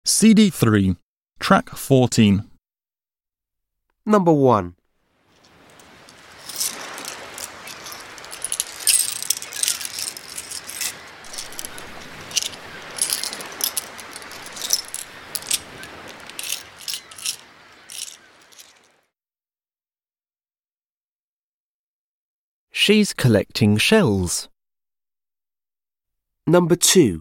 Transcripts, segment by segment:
CD3, track 14. Number 1. She's collecting shells. Number 2.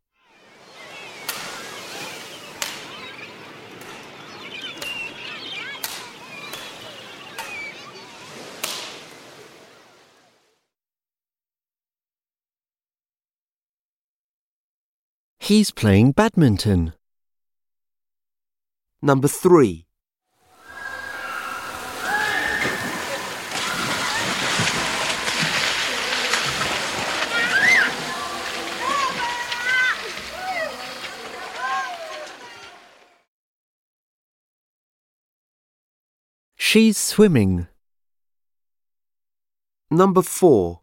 He's playing badminton. Number 3. She's swimming. Number 4.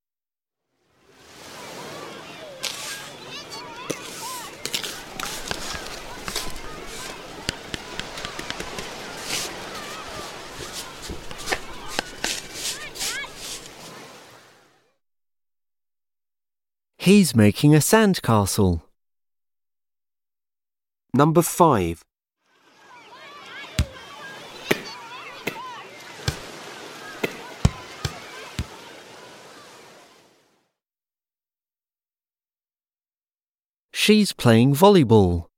He's making a sandcastle. Number 5. She's playing volleyball.